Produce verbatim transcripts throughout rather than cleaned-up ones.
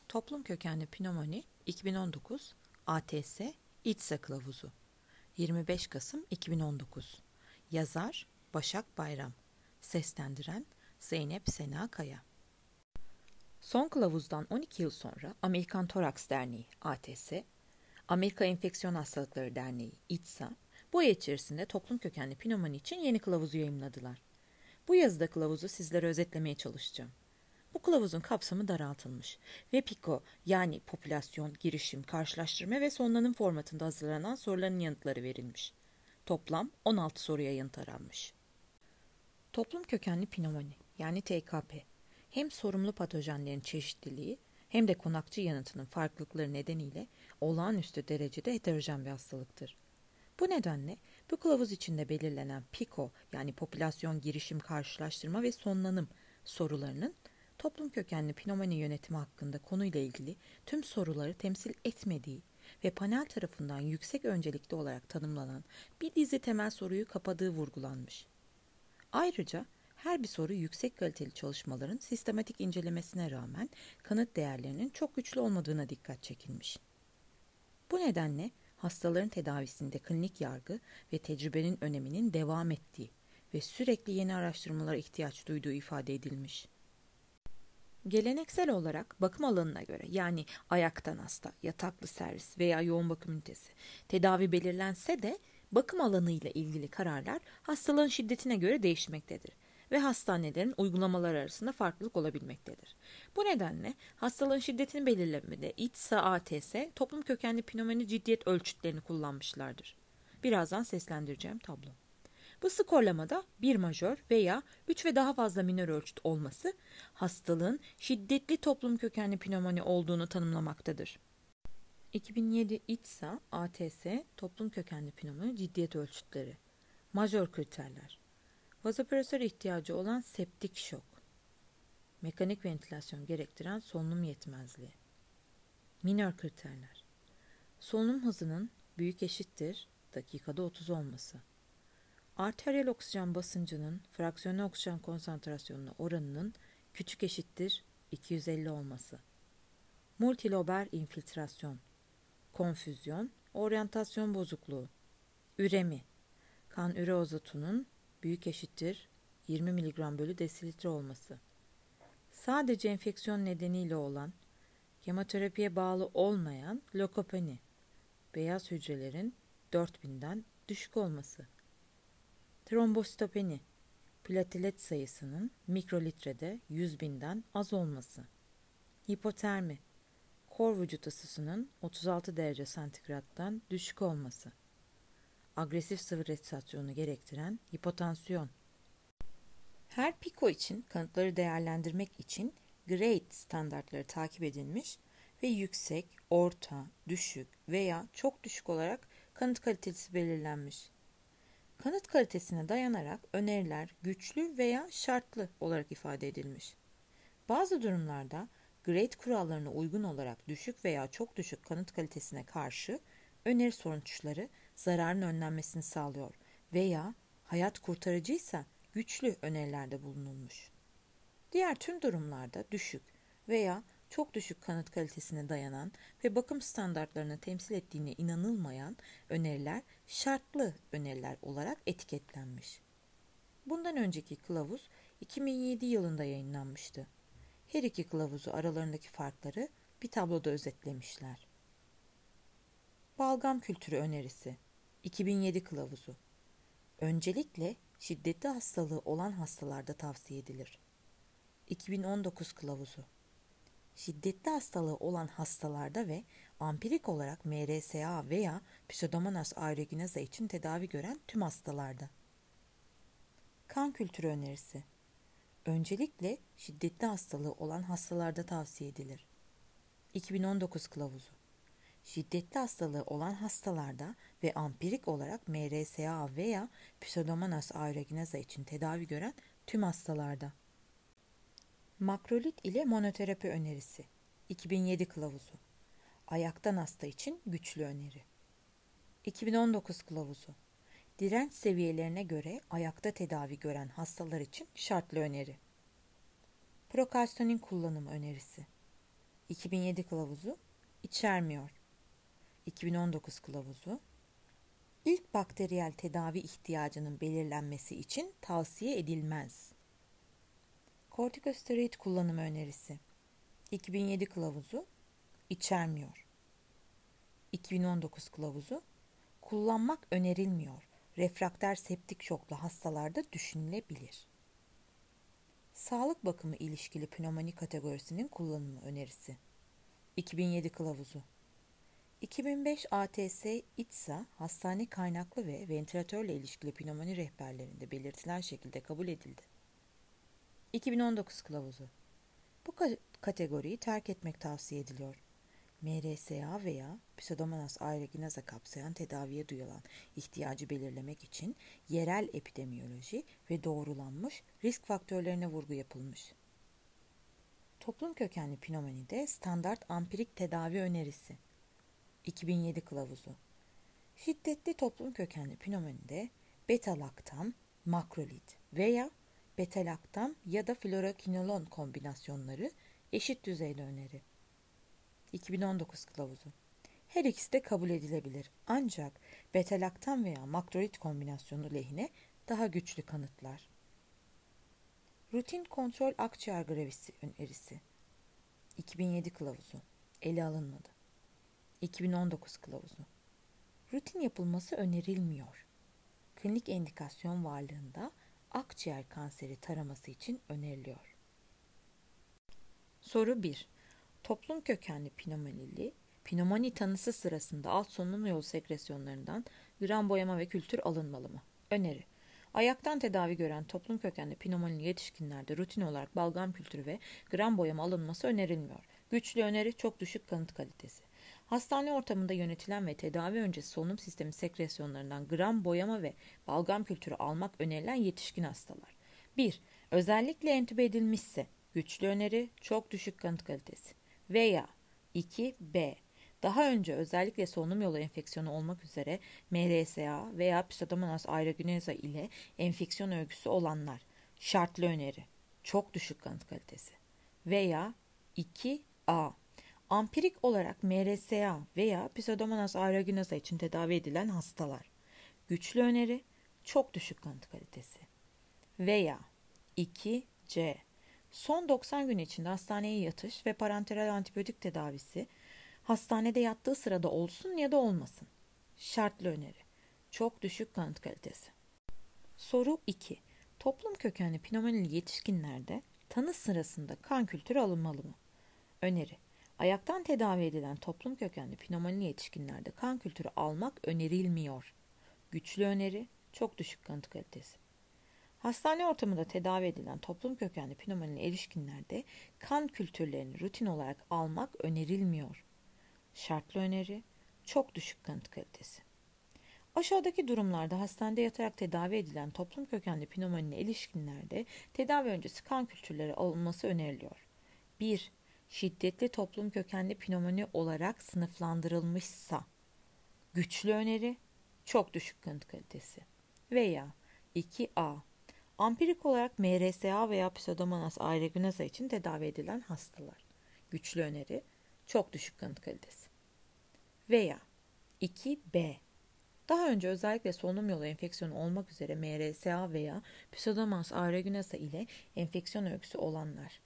Toplum kökenli pnömoni iki bin on dokuz A T S İTSA Kılavuzu yirmi beş Kasım iki bin on dokuz. Yazar Başak Bayram. Seslendiren Zeynep Sena Kaya. Son kılavuzdan on iki yıl sonra Amerikan Toraks Derneği A T S, Amerika Enfeksiyon Hastalıkları Derneği İTSA, bu ay içerisinde toplum kökenli pnömoni için yeni kılavuzu yayımladılar. Bu yazıda kılavuzu sizlere özetlemeye çalışacağım. Bu kılavuzun kapsamı daraltılmış ve PICO yani popülasyon, girişim, karşılaştırma ve sonlanım formatında hazırlanan soruların yanıtları verilmiş. Toplam on altı soruya yanıt aranmış. Toplum kökenli pnömoni yani T K P hem sorumlu patojenlerin çeşitliliği hem de konakçı yanıtının farklılıkları nedeniyle olağanüstü derecede heterojen bir hastalıktır. Bu nedenle bu kılavuz içinde belirlenen PICO yani popülasyon, girişim, karşılaştırma ve sonlanım sorularının toplum kökenli pnömoni yönetimi hakkında konuyla ilgili tüm soruları temsil etmediği ve panel tarafından yüksek öncelikli olarak tanımlanan bir dizi temel soruyu kapadığı vurgulanmış. Ayrıca her bir soru yüksek kaliteli çalışmaların sistematik incelemesine rağmen kanıt değerlerinin çok güçlü olmadığına dikkat çekilmiş. Bu nedenle hastaların tedavisinde klinik yargı ve tecrübenin öneminin devam ettiği ve sürekli yeni araştırmalara ihtiyaç duyduğu ifade edilmiş. Geleneksel olarak bakım alanına göre yani ayaktan hasta, yataklı servis veya yoğun bakım ünitesi tedavi belirlense de bakım alanı ile ilgili kararlar hastalığın şiddetine göre değişmektedir ve hastanelerin uygulamaları arasında farklılık olabilmektedir. Bu nedenle hastalığın şiddetini belirlemede İTSA A T S toplum kökenli pnömoni ciddiyet ölçütlerini kullanmışlardır. Birazdan seslendireceğim tablo. Bu skorlamada bir majör veya üç ve daha fazla minör ölçüt olması hastalığın şiddetli toplum kökenli pnömoni olduğunu tanımlamaktadır. iki bin yedi İTSA A T S toplum kökenli pnömoni ciddiyet ölçütleri. Majör kriterler. Vazopresör ihtiyacı olan septik şok. Mekanik ventilasyon gerektiren solunum yetmezliği. Minör kriterler. Solunum hızının büyük eşittir dakikada otuz olması. Arteriyel oksijen basıncının fraksiyonel oksijen konsantrasyonuna oranının küçük eşittir iki yüz elli olması. Multilober infiltrasyon, konfüzyon, oryantasyon bozukluğu, üremi, kan üre azotunun büyük eşittir yirmi miligram bölü desilitre olması. Sadece enfeksiyon nedeniyle olan, kemoterapiye bağlı olmayan lökopeni, beyaz hücrelerin dört binden düşük olması. Trombositopeni, platelet sayısının mikrolitrede yüz binden az olması. Hipotermi, kor vücut ısısının otuz altı derece santigrattan düşük olması. Agresif sıvı resitasyonu gerektiren hipotansiyon. Her PICO için kanıtları değerlendirmek için grade standartları takip edilmiş ve yüksek, orta, düşük veya çok düşük olarak kanıt kalitesi belirlenmiş. Kanıt kalitesine dayanarak öneriler güçlü veya şartlı olarak ifade edilmiş. Bazı durumlarda grade kurallarına uygun olarak düşük veya çok düşük kanıt kalitesine karşı öneri sonuçları zararın önlenmesini sağlıyor veya hayat kurtarıcıysa güçlü önerilerde bulunulmuş. Diğer tüm durumlarda düşük veya çok düşük kanıt kalitesine dayanan ve bakım standartlarını temsil ettiğine inanılmayan öneriler şartlı öneriler olarak etiketlenmiş. Bundan önceki kılavuz iki bin yedi yılında yayınlanmıştı. Her iki kılavuzu aralarındaki farkları bir tabloda özetlemişler. Balgam kültürü önerisi iki bin yedi kılavuzu. Öncelikle şiddetli hastalığı olan hastalarda tavsiye edilir. iki bin on dokuz kılavuzu. Şiddetli hastalığı olan hastalarda ve ampirik olarak M R S A veya Pseudomonas aeruginosa için tedavi gören tüm hastalarda. Kan kültürü önerisi. Öncelikle şiddetli hastalığı olan hastalarda tavsiye edilir. iki bin on dokuz kılavuzu. Şiddetli hastalığı olan hastalarda ve ampirik olarak M R S A veya Pseudomonas aeruginosa için tedavi gören tüm hastalarda. Makrolit ile monoterapi önerisi iki bin yedi kılavuzu. Ayaktan hasta için güçlü öneri. iki bin on dokuz kılavuzu. Direnç seviyelerine göre ayakta tedavi gören hastalar için şartlı öneri. Prokalsitonin kullanımı önerisi. iki bin yedi kılavuzu içermiyor. iki bin on dokuz kılavuzu ilk bakteriyel tedavi ihtiyacının belirlenmesi için tavsiye edilmez. Kortikosteroid kullanımı önerisi iki bin yedi kılavuzu içermiyor. iki bin on dokuz kılavuzu kullanmak önerilmiyor. Refrakter septik şoklu hastalarda düşünülebilir. Sağlık bakımı ilişkili pnömoni kategorisinin kullanımı önerisi iki bin yedi kılavuzu iki bin beş A T S İ T S A hastane kaynaklı ve ventilatörle ilişkili pnömoni rehberlerinde belirtilen şekilde kabul edildi. iki bin on dokuz kılavuzu bu kategoriyi terk etmek tavsiye ediliyor. M R S A veya Pseudomonas aeruginosa kapsayan tedaviye duyulan ihtiyacı belirlemek için yerel epidemiyoloji ve doğrulanmış risk faktörlerine vurgu yapılmış. Toplum kökenli pnömonide standart ampirik tedavi önerisi iki bin yedi kılavuzu şiddetli toplum kökenli pnömonide beta-laktam, makrolit veya beta-laktam ya da fluorokinolon kombinasyonları eşit düzeyde öneri. iki bin on dokuz kılavuzu her ikisi de kabul edilebilir ancak beta-laktam veya makrolit kombinasyonu lehine daha güçlü kanıtlar. Rutin kontrol akciğer grafisi önerisi iki bin yedi kılavuzu ele alınmadı. iki bin on dokuz kılavuzu rutin yapılması önerilmiyor. Klinik endikasyon varlığında akciğer kanseri taraması için öneriliyor. Soru bir. Toplum kökenli pnömonili, pnömoni tanısı sırasında alt solunum yolu sekresyonlarından gram boyama ve kültür alınmalı mı? Öneri. Ayaktan tedavi gören toplum kökenli pnömonili yetişkinlerde rutin olarak balgam kültürü ve gram boyama alınması önerilmiyor. Güçlü öneri, çok düşük kanıt kalitesi. Hastane ortamında yönetilen ve tedavi öncesi solunum sistemi sekresyonlarından gram boyama ve balgam kültürü almak önerilen yetişkin hastalar. bir. Özellikle entübe edilmişse güçlü öneri, çok düşük kanıt kalitesi. Veya iki B. Daha önce özellikle solunum yolu enfeksiyonu olmak üzere M R S A veya Pseudomonas aeruginosa ile enfeksiyon öyküsü olanlar. Şartlı öneri, çok düşük kanıt kalitesi. Veya iki A. Ampirik olarak M R S A veya Pseudomonas aeruginosa için tedavi edilen hastalar. Güçlü öneri, çok düşük kanıt kalitesi. Veya iki C. Son doksan gün içinde hastaneye yatış ve parenteral antibiyotik tedavisi hastanede yattığı sırada olsun ya da olmasın. Şartlı öneri, çok düşük kanıt kalitesi. Soru iki. Toplum kökenli pnömonili yetişkinlerde tanı sırasında kan kültürü alınmalı mı? Öneri. Ayaktan tedavi edilen toplum kökenli pnömonili yetişkinlerde kan kültürü almak önerilmiyor. Güçlü öneri, çok düşük kanıt kalitesi. Hastane ortamında tedavi edilen toplum kökenli pnömonili erişkinlerde kan kültürlerini rutin olarak almak önerilmiyor. Şartlı öneri, çok düşük kanıt kalitesi. Aşağıdaki durumlarda hastanede yatarak tedavi edilen toplum kökenli pnömonili erişkinlerde tedavi öncesi kan kültürleri alınması öneriliyor. bir. Şiddetli toplum kökenli pnömoni olarak sınıflandırılmışsa, güçlü öneri, çok düşük kanıt kalitesi. Veya iki A. Ampirik olarak M R S A veya Pseudomonas aeruginosa için tedavi edilen hastalar. Güçlü öneri, çok düşük kanıt kalitesi. Veya iki B. Daha önce özellikle solunum yolu enfeksiyonu olmak üzere M R S A veya Pseudomonas aeruginosa ile enfeksiyon öyküsü olanlar.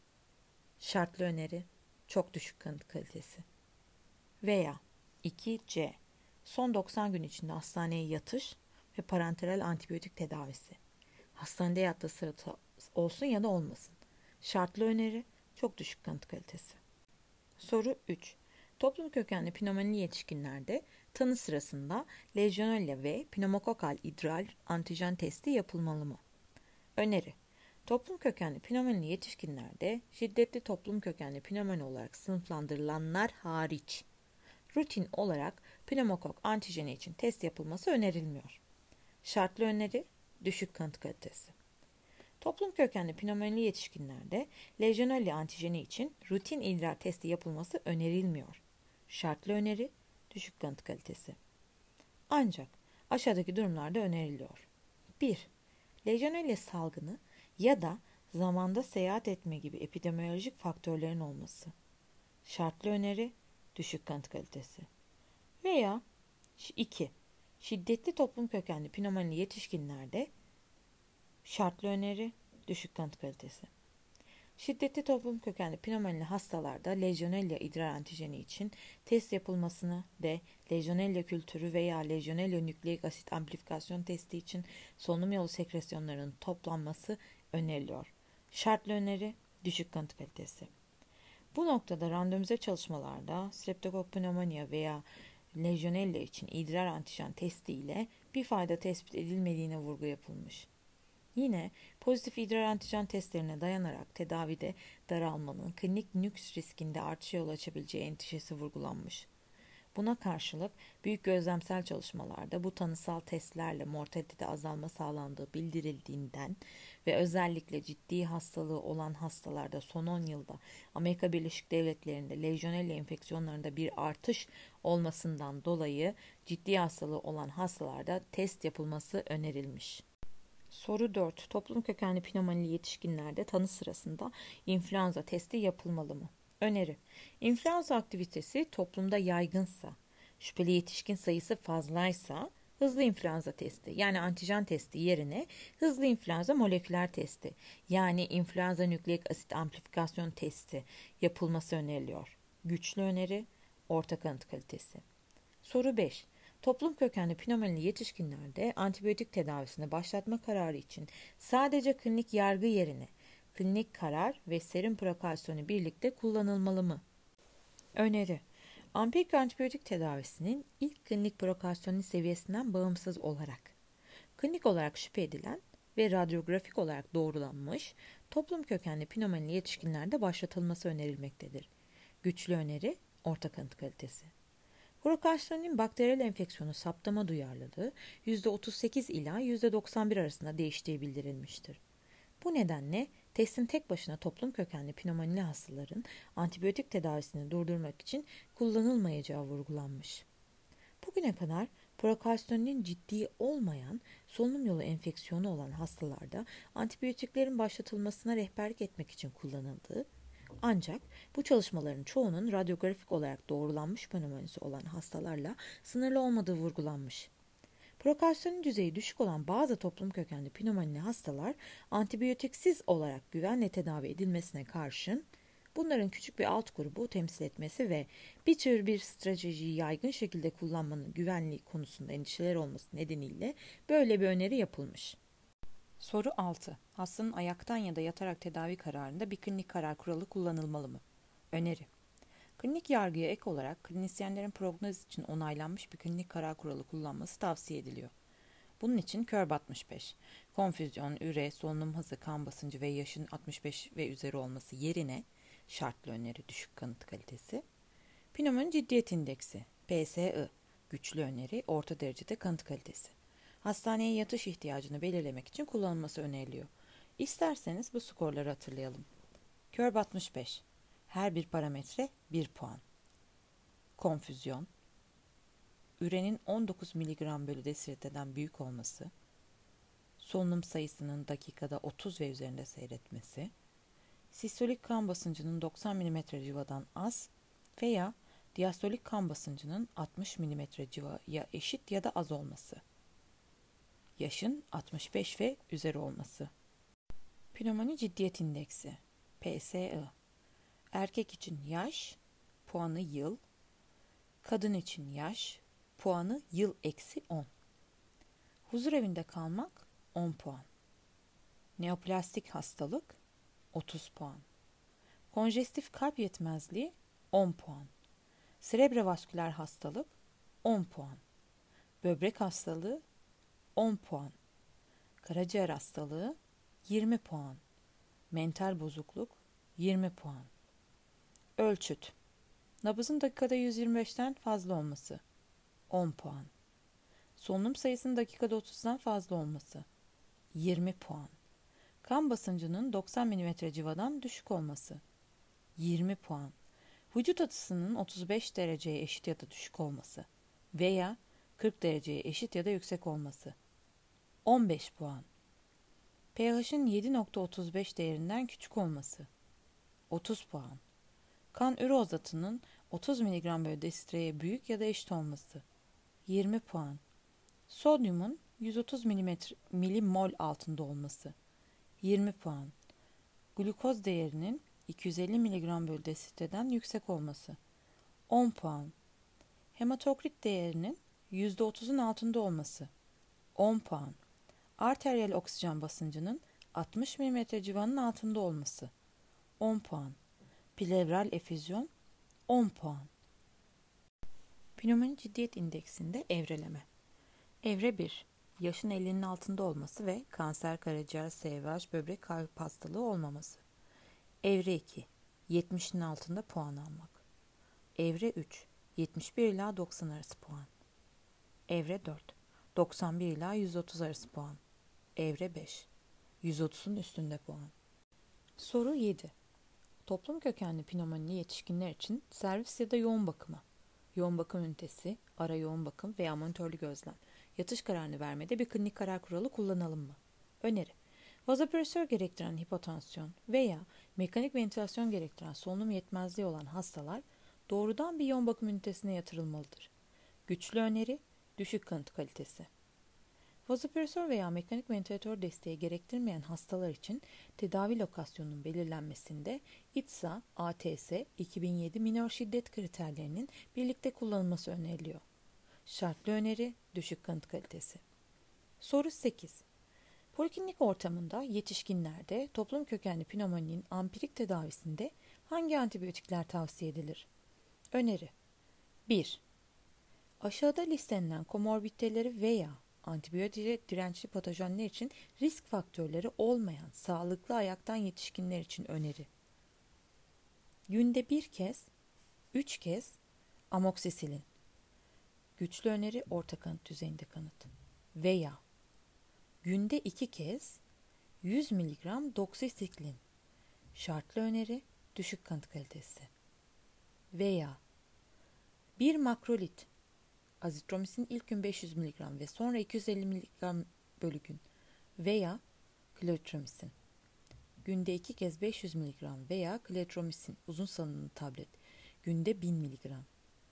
Şartlı öneri, çok düşük kanıt kalitesi. Veya iki C. Son doksan gün içinde hastaneye yatış ve parenteral antibiyotik tedavisi. Hastanede yattığı sırada olsun ya da olmasın. Şartlı öneri, çok düşük kanıt kalitesi. Soru üç. Toplum kökenli pnömonili yetişkinlerde tanı sırasında Legionella ve pneumokokal idrar antijen testi yapılmalı mı? Öneri. Toplum kökenli pnömonili yetişkinlerde şiddetli toplum kökenli pnömoni olarak sınıflandırılanlar hariç rutin olarak pneumokok antijeni için test yapılması önerilmiyor. Şartlı öneri, düşük kanıt kalitesi. Toplum kökenli pnömonili yetişkinlerde Legionella antijeni için rutin idrar testi yapılması önerilmiyor. Şartlı öneri, düşük kanıt kalitesi. Ancak aşağıdaki durumlarda öneriliyor. bir. Legionella salgını ya da zamanda seyahat etme gibi epidemiolojik faktörlerin olması. Şartlı öneri, düşük kanıt kalitesi. Veya iki. Şiddetli toplum kökenli pnömonili yetişkinlerde şartlı öneri, düşük kanıt kalitesi. Şiddetli toplum kökenli pnömonili hastalarda Legionella idrar antijeni için test yapılmasını ve Legionella kültürü veya Legionella nükleik asit amplifikasyon testi için solunum yolu sekresyonlarının toplanması öneriliyor. Şartlı öneri, düşük kanıt kalitesi. Bu noktada randomize çalışmalarda Streptococcus pneumoniae veya Legionella için idrar antijen testi ile bir fayda tespit edilmediğine vurgu yapılmış. Yine pozitif idrar antijen testlerine dayanarak tedavide daralmanın klinik nüks riskinde artışa yol açabileceği endişesi vurgulanmış. Buna karşılık büyük gözlemsel çalışmalarda bu tanısal testlerle mortalitede azalma sağlandığı bildirildiğinden ve özellikle ciddi hastalığı olan hastalarda son on yılda Amerika Birleşik Devletleri'nde Legionella enfeksiyonlarında bir artış olmasından dolayı ciddi hastalığı olan hastalarda test yapılması önerilmiş. Soru dört. Toplum kökenli pnömonili yetişkinlerde tanı sırasında influenza testi yapılmalı mı? Öneri. İnfluenza aktivitesi toplumda yaygınsa, şüpheli yetişkin sayısı fazlaysa hızlı influenza testi yani antijen testi yerine hızlı influenza moleküler testi yani influenza nükleik asit amplifikasyon testi yapılması öneriliyor. Güçlü öneri, orta kanıt kalitesi. Soru beş. Toplum kökenli pnömonili yetişkinlerde antibiyotik tedavisini başlatma kararı için sadece klinik yargı yerine klinik karar ve serum prokasyonu birlikte kullanılmalı mı? Öneri. Ampirik antibiyotik tedavisinin ilk klinik prokasyonu seviyesinden bağımsız olarak klinik olarak şüphe edilen ve radyografik olarak doğrulanmış toplum kökenli pnömonili yetişkinlerde başlatılması önerilmektedir. Güçlü öneri, orta kanıt kalitesi. Prokasyonun bakteriyel enfeksiyonu saptama duyarlılığı yüzde otuz sekiz ila yüzde doksan bir arasında değiştiği bildirilmiştir. Bu nedenle testin tek başına toplum kökenli pnömonili hastaların antibiyotik tedavisini durdurmak için kullanılmayacağı vurgulanmış. Bugüne kadar prokasyonun ciddi olmayan solunum yolu enfeksiyonu olan hastalarda antibiyotiklerin başlatılmasına rehberlik etmek için kullanıldığı, ancak bu çalışmaların çoğunun radyografik olarak doğrulanmış pnömonisi olan hastalarla sınırlı olmadığı vurgulanmış. Prokasyonun düzeyi düşük olan bazı toplum kökenli pnömonili hastalar antibiyotiksiz olarak güvenle tedavi edilmesine karşın bunların küçük bir alt grubu temsil etmesi ve bir tür bir stratejiyi yaygın şekilde kullanmanın güvenliği konusunda endişeler olması nedeniyle böyle bir öneri yapılmış. Soru altı. Hastanın ayaktan ya da yatarak tedavi kararında bir klinik karar kuralı kullanılmalı mı? Öneri. Klinik yargıya ek olarak klinisyenlerin prognoz için onaylanmış bir klinik karar kuralı kullanması tavsiye ediliyor. Bunun için Curb altmış beş, konfüzyon, üre, solunum hızı, kan basıncı ve yaşın altmış beş ve üzeri olması yerine şartlı öneri, düşük kanıt kalitesi, pnömoni ciddiyet indeksi, P S I, güçlü öneri, orta derecede kanıt kalitesi. Hastaneye yatış ihtiyacını belirlemek için kullanılması öneriliyor. İsterseniz bu skorları hatırlayalım. Curb altmış beş. Her bir parametre bir puan. Konfüzyon. Ürenin on dokuz miligram bölü desilitreden büyük olması. Solunum sayısının dakikada otuz ve üzerinde seyretmesi. Sistolik kan basıncının doksan milimetre civadan az veya diastolik kan basıncının altmış milimetre civaya eşit ya da az olması. Yaşın altmış beş ve üzeri olması. Pnömoni ciddiyet indeksi, P S I. Erkek için yaş, puanı yıl. Kadın için yaş, puanı yıl eksi on. Huzur evinde kalmak on puan. Neoplastik hastalık otuz puan. Konjestif kalp yetmezliği on puan. Serebrovasküler hastalık on puan. Böbrek hastalığı on puan. Karaciğer hastalığı yirmi puan. Mental bozukluk yirmi puan. Ölçüt. Nabızın dakikada yüz yirmi beşten fazla olması on puan. Solunum sayısının dakikada otuzdan fazla olması yirmi puan. Kan basıncının doksan milimetre civadan düşük olması yirmi puan. Vücut ısısının otuz beş dereceye eşit ya da düşük olması veya kırk dereceye eşit ya da yüksek olması on beş puan. pH'in yedi nokta otuz beş değerinden küçük olması otuz puan. Kan ürozatının otuz miligram bölü desitreye büyük ya da eşit olması. yirmi puan. Sodyumun yüz otuz milimetre, milimol altında olması. yirmi puan. Glukoz değerinin iki yüz elli miligram bölü desitreden yüksek olması. on puan. Hematokrit değerinin yüzde otuzun altında olması. on puan. Arteriyel oksijen basıncının altmış milimetre civarının altında olması. on puan. Plevral efüzyon on puan. Pnömoni ciddiyet indeksinde evreleme. Evre bir. Yaşın ellinin altında olması ve kanser, karaciğer, S V H, böbrek, kalp hastalığı olmaması. Evre iki. yetmişin altında puan almak. Evre üç. yetmiş bir ila doksan arası puan. Evre dört. doksan bir ila yüz otuz arası puan. Evre beş. yüz otuzun üstünde puan. Soru yedi. Toplum kökenli pnömonili yetişkinler için servis ya da yoğun bakıma, yoğun bakım ünitesi, ara yoğun bakım veya monitörlü gözlem, yatış kararını vermede bir klinik karar kuralı kullanalım mı? Öneri. Vazopresör gerektiren hipotansiyon veya mekanik ventilasyon gerektiren solunum yetmezliği olan hastalar doğrudan bir yoğun bakım ünitesine yatırılmalıdır. Güçlü öneri, düşük kanıt kalitesi. Vazopresör veya mekanik ventilatör desteği gerektirmeyen hastalar için tedavi lokasyonunun belirlenmesinde İ T S A, A T S iki bin yedi minör şiddet kriterlerinin birlikte kullanılması öneriliyor. Şartlı öneri, düşük kanıt kalitesi. Soru sekiz. Poliklinik ortamında yetişkinlerde toplum kökenli pnömoninin ampirik tedavisinde hangi antibiyotikler tavsiye edilir? Öneri. bir. Aşağıda listelenen komorbiditeleri veya antibiyotiğe dirençli patojenler için risk faktörleri olmayan sağlıklı ayaktan yetişkinler için öneri. Günde bir kez, üç kez amoksisilin. Güçlü öneri, orta kanıt düzeyinde kanıt. Veya günde iki kez yüz miligram doksisiklin. Şartlı öneri, düşük kanıt kalitesi. Veya bir makrolit, azitromisin ilk gün beş yüz miligram ve sonra iki yüz elli miligram bölü gün veya klaritromisin. Günde iki kez beş yüz miligram veya klaritromisin uzun salınımlı tablet. Günde bin miligram.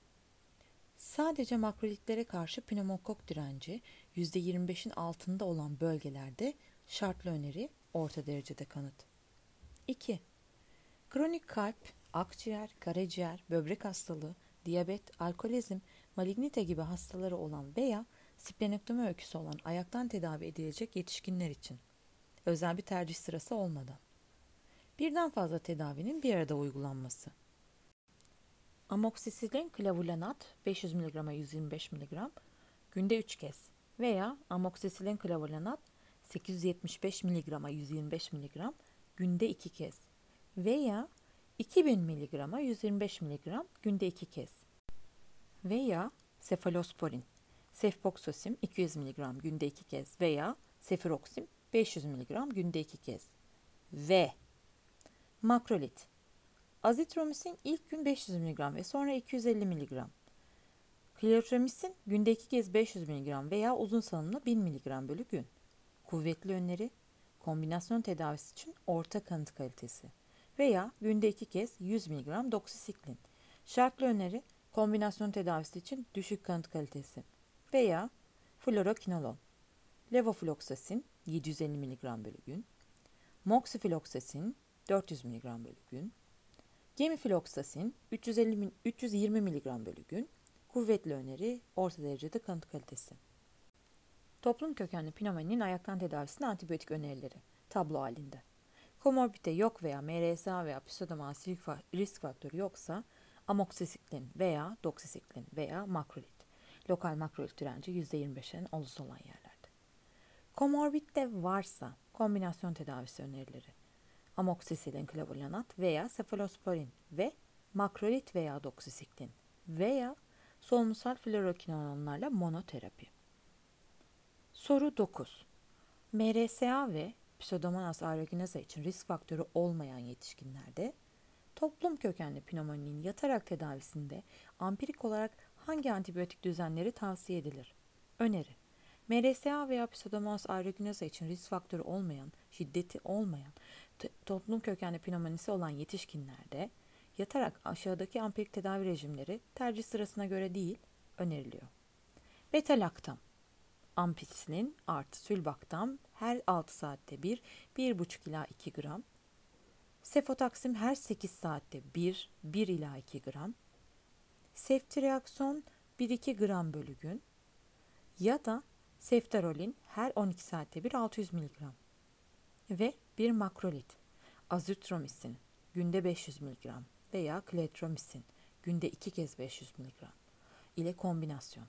Sadece makrolitlere karşı pneumokok direnci yüzde yirmi beşin altında olan bölgelerde şartlı öneri, orta derecede kanıt. iki. Kronik kalp, akciğer, karaciğer, böbrek hastalığı, diyabet, alkolizm, malignite gibi hastaları olan veya splenektomi öyküsü olan ayaktan tedavi edilecek yetişkinler için özel bir tercih sırası olmadan birden fazla tedavinin bir arada uygulanması. Amoksisilin klavulanat beş yüz miligrama yüz yirmi beş miligram günde üç kez veya amoksisilin klavulanat sekiz yüz yetmiş beş miligrama yüz yirmi beş miligram günde iki kez veya iki bin miligrama yüz yirmi beş miligram günde iki kez veya sefalosporin, sefpoxosim iki yüz miligram günde iki kez veya sefiroksim beş yüz miligram günde iki kez ve makrolit, azitromisin ilk gün beş yüz miligram ve sonra iki yüz elli miligram, klaritromisin günde iki kez beş yüz miligram veya uzun salınımlı bin miligram bölü gün. Kuvvetli öneri, kombinasyon tedavisi için orta kanıt kalitesi veya günde iki kez yüz miligram doksisiklin. Şartlı öneri, kombinasyon tedavisi için düşük kanıt kalitesi veya fluorokinolon, levofloxacin yedi yüz elli miligram bölü gün, moxifloxacin dört yüz miligram bölü gün, gemifloxacin üç yüz elli, üç yüz yirmi miligram bölü gün. Kuvvetli öneri, orta derecede kanıt kalitesi. Toplum kökenli pnömoninin ayaktan tedavisinde antibiyotik önerileri tablo halinde. Komorbide yok veya M R S A veya pseudomonas risk faktörü yoksa amoksisiklin veya doksisiklin veya makrolit. Lokal makrolit direnci yüzde yirmi beşlerin olası olan yerlerde. Komorbide varsa kombinasyon tedavisi önerileri amoksisilin klavulanat veya sefalosporin ve makrolit veya doksisiklin veya solunumsal fluorokinolonlarla monoterapi. Soru dokuz. M R S A ve Pseudomonas aeruginosa için risk faktörü olmayan yetişkinlerde toplum kökenli pnömoninin yatarak tedavisinde ampirik olarak hangi antibiyotik düzenleri tavsiye edilir? Öneri. M R S A veya Pseudomonas aeruginosa için risk faktörü olmayan, şiddeti olmayan, t- toplum kökenli pnömonisi olan yetişkinlerde Yatarak aşağıdaki ampirik tedavi rejimleri tercih sırasına göre değil, öneriliyor. Beta-laktam, ampiksilin artı sülbaktam her altı saatte bir, bir buçuk ila iki gram. Sefotaksim her sekiz saatte bir, bir ila iki gram. Ceftriaxone bir iki gram bölü gün. Ya da ceftarolin her on iki saatte bir altı yüz miligram. Ve bir makrolit, azitromisin günde beş yüz miligram veya kletromisin günde iki kez beş yüz miligram ile kombinasyon.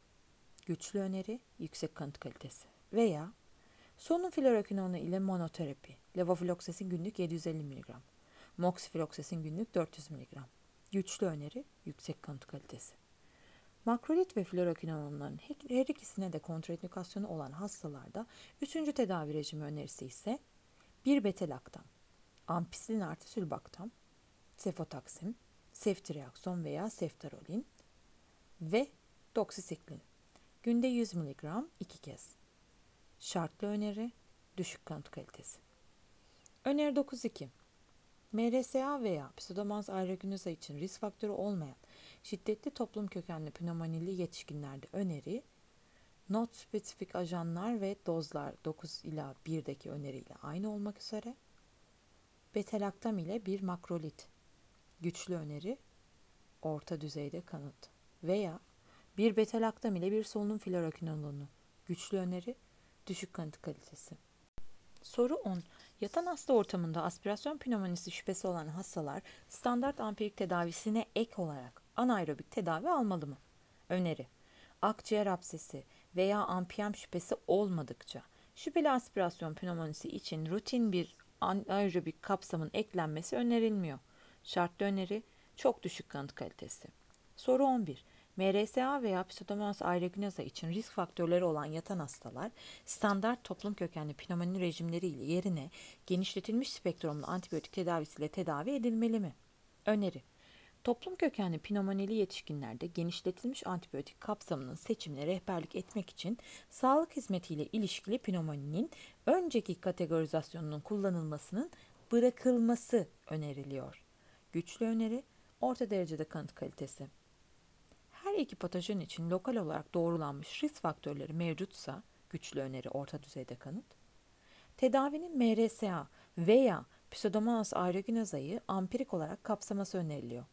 Güçlü öneri, yüksek kanıt kalitesi veya solunum fluorokinonu ile monoterapi, levofloxacin günlük yedi yüz elli miligram, moxifloxacin günlük dört yüz miligram. Güçlü öneri, yüksek kanıt kalitesi. Makrolit ve fluorokinolonların her ikisine de kontraindikasyonu olan hastalarda üçüncü tedavi rejimi önerisi ise bir beta-laktam, ampiksilin artı sülbaktam, sefotaksim, ceftriaxone veya ceftarolin ve doksisiklin. Günde yüz miligram iki kez. Şartlı öneri, düşük kanıt kalitesi. Öneri dokuz iki. M R S A veya Pseudomonas aeruginosa için risk faktörü olmayan şiddetli toplum kökenli pnömonili yetişkinlerde öneri, not spesifik ajanlar ve dozlar dokuz ila birdeki öneriyle aynı olmak üzere, beta-laktam ile bir makrolit, güçlü öneri, orta düzeyde kanıt veya bir beta-laktam ile bir solunum fluorokinolonu, güçlü öneri, düşük kanıt kalitesi. Soru on. Yatan hasta ortamında aspirasyon pnömonisi şüphesi olan hastalar standart ampirik tedavisine ek olarak anaerobik tedavi almalı mı? Öneri. Akciğer absesi veya ampiyem şüphesi olmadıkça şüpheli aspirasyon pnömonisi için rutin bir anaerobik kapsamın eklenmesi önerilmiyor. Şartlı öneri, çok düşük kanıt kalitesi. Soru on bir. M R S A veya Pseudomonas aeruginosa için risk faktörleri olan yatan hastalar standart toplum kökenli pnömoni rejimleriyle yerine genişletilmiş spektrumlu antibiyotik tedavisiyle tedavi edilmeli mi? Öneri. Toplum kökenli pnömonili yetişkinlerde genişletilmiş antibiyotik kapsamının seçimine rehberlik etmek için sağlık hizmetiyle ilişkili pnömoninin önceki kategorizasyonunun kullanılmasının bırakılması öneriliyor. Güçlü öneri, orta derecede kanıt kalitesi. Her iki patojen için lokal olarak doğrulanmış risk faktörleri mevcutsa, güçlü öneri, orta düzeyde kanıt. Tedavinin M R S A veya Pseudomonas aeruginosa'yı ampirik olarak kapsaması öneriliyor.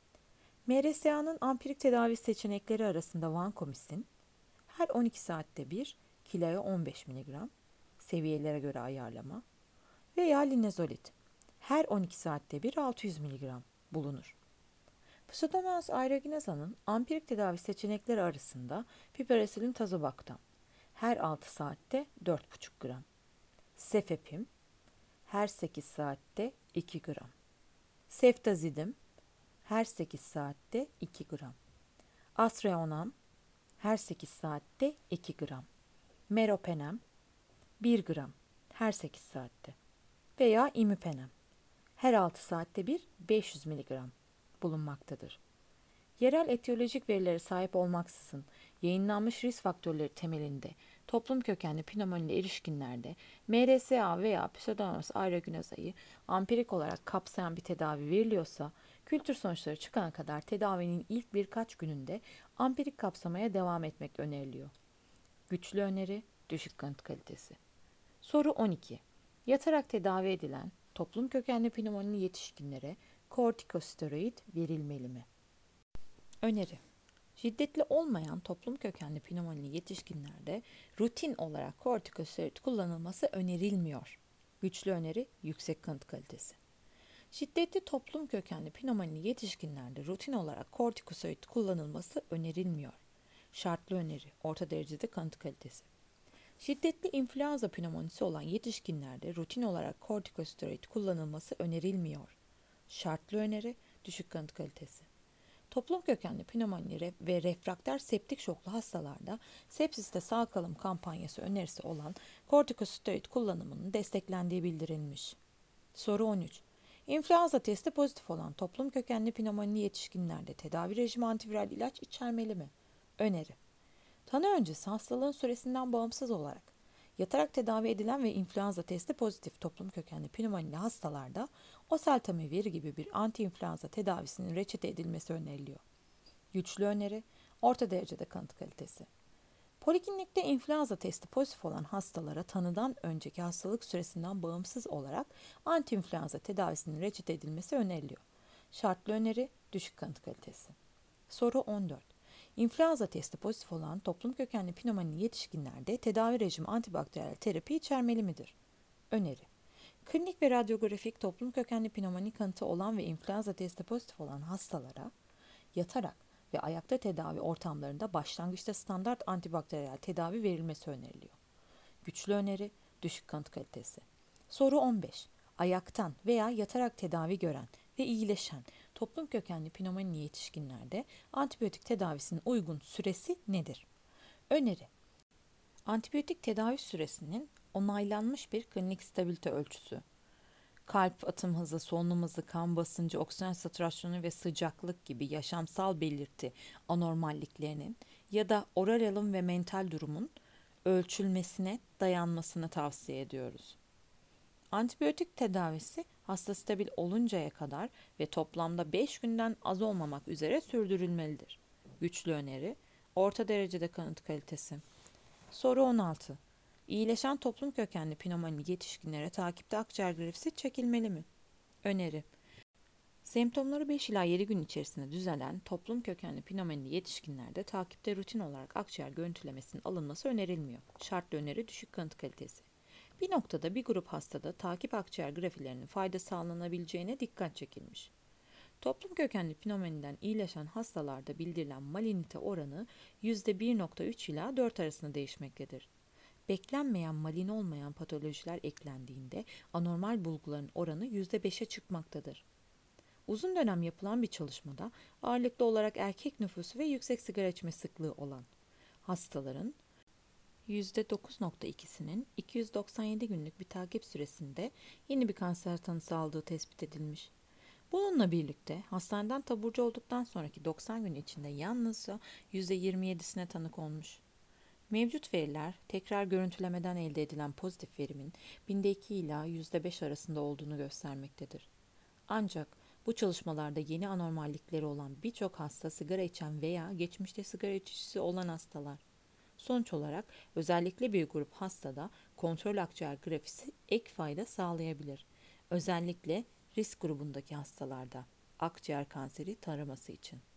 M R S A'nın ampirik tedavi seçenekleri arasında vankomisin, her on iki saatte bir, kiloya on beş miligram, seviyelere göre ayarlama veya linezolid, her on iki saatte bir, altı yüz miligram bulunur. Pseudomonas aeruginosa'nın ampirik tedavi seçenekleri arasında piperazolin tazobaktam, her altı saatte dört buçuk gram, sefepim, her sekiz saatte iki gram, seftazidim, her sekiz saatte iki gram, asreonam, her sekiz saatte iki gram, meropenem, bir gram, her sekiz saatte veya imipenem, her altı saatte bir, beş yüz miligram bulunmaktadır. Yerel etiyolojik verilere sahip olmaksızın yayınlanmış risk faktörleri temelinde toplum kökenli pnömonili erişkinlerde M R S A veya Pseudomonas aeruginosa'yı ampirik olarak kapsayan bir tedavi veriliyorsa, kültür sonuçları çıkana kadar tedavinin ilk birkaç gününde ampirik kapsamaya devam etmek öneriliyor. Güçlü öneri, düşük kanıt kalitesi. Soru on iki. Yatarak tedavi edilen toplum kökenli pnömonili yetişkinlere kortikosteroid verilmeli mi? Öneri. Şiddetli olmayan toplum kökenli pnömonili yetişkinlerde rutin olarak kortikosteroid kullanılması önerilmiyor. Güçlü öneri, yüksek kanıt kalitesi. Şiddetli toplum kökenli pnömonili yetişkinlerde rutin olarak kortikosteroid kullanılması önerilmiyor. Şartlı öneri, orta derecede kanıt kalitesi. Şiddetli influenza pnömonisi olan yetişkinlerde rutin olarak kortikosteroid kullanılması önerilmiyor. Şartlı öneri, düşük kanıt kalitesi. Toplum kökenli pnömoni ve refrakter septik şoklu hastalarda sepsiste sağ kalım kampanyası önerisi olan kortikosteroid kullanımının desteklendiği bildirilmiş. Soru on üç. İnfluenza testi pozitif olan toplum kökenli pnömonili yetişkinlerde tedavi rejimi antiviral ilaç içermeli mi? Öneri. Tanı öncesi hastalığın süresinden bağımsız olarak Yatarak tedavi edilen ve influenza testi pozitif toplum kökenli pnömonili hastalarda oseltamivir gibi bir anti-influenza tedavisinin reçete edilmesi öneriliyor. Güçlü öneri, orta derecede kanıt kalitesi. Poliklinikte influenza testi pozitif olan hastalara tanıdan önceki hastalık süresinden bağımsız olarak anti-influenza tedavisinin reçete edilmesi öneriliyor. Şartlı öneri, düşük kanıt kalitesi. Soru on dört. İnfluenza testi pozitif olan toplum kökenli pnömonili yetişkinlerde tedavi rejimi antibakteriyel terapi içermeli midir? Öneri. Klinik ve radyografik toplum kökenli pnömoni kanıtı olan ve influenza testi pozitif olan hastalara yatarak ve ayakta tedavi ortamlarında başlangıçta standart antibakteriyel tedavi verilmesi öneriliyor. Güçlü öneri, düşük kanıt kalitesi. Soru on beş. Ayaktan veya yatarak tedavi gören ve iyileşen toplum kökenli pnömoni yetişkinlerde antibiyotik tedavisinin uygun süresi nedir? Öneri. Antibiyotik tedavi süresinin onaylanmış bir klinik stabilite ölçüsü, kalp atım hızı, solunum hızı, kan basıncı, oksijen satürasyonu ve sıcaklık gibi yaşamsal belirti anormalliklerinin ya da oral alım ve mental durumun ölçülmesine dayanmasını tavsiye ediyoruz. Antibiyotik tedavisi hasta stabil oluncaya kadar ve toplamda beş günden az olmamak üzere sürdürülmelidir. Güçlü öneri, orta derecede kanıt kalitesi. Soru on altı. İyileşen toplum kökenli pnömoni yetişkinlere takipte akciğer grafisi çekilmeli mi? Öneri. Semptomları beş ila yedi gün içerisinde düzelen toplum kökenli pnömoni yetişkinlerde takipte rutin olarak akciğer görüntülemesinin alınması önerilmiyor. Şartlı öneri, düşük kanıt kalitesi. Bir noktada bir grup hastada takip akciğer grafilerinin fayda sağlanabileceğine dikkat çekilmiş. Toplum kökenli pnömoniden iyileşen hastalarda bildirilen malinite oranı yüzde bir virgül üç ila dört arasında değişmektedir. Beklenmeyen malin olmayan patolojiler eklendiğinde anormal bulguların oranı yüzde beşe çıkmaktadır. Uzun dönem yapılan bir çalışmada ağırlıklı olarak erkek nüfusu ve yüksek sigara içme sıklığı olan hastaların yüzde dokuz virgül ikisinin iki yüz doksan yedi günlük bir takip süresinde yeni bir kanser tanısı aldığı tespit edilmiş. Bununla birlikte hastaneden taburcu olduktan sonraki doksan gün içinde yalnızca yüzde yirmi yedisine tanık olmuş. Mevcut veriler tekrar görüntülemeden elde edilen pozitif verimin binde iki ila yüzde beş arasında olduğunu göstermektedir. Ancak bu çalışmalarda yeni anormallikleri olan birçok hasta sigara içen veya geçmişte sigara içicisi olan hastalar. Sonuç olarak özellikle bir grup hastada kontrol akciğer grafisi ek fayda sağlayabilir. Özellikle risk grubundaki hastalarda akciğer kanseri taraması için.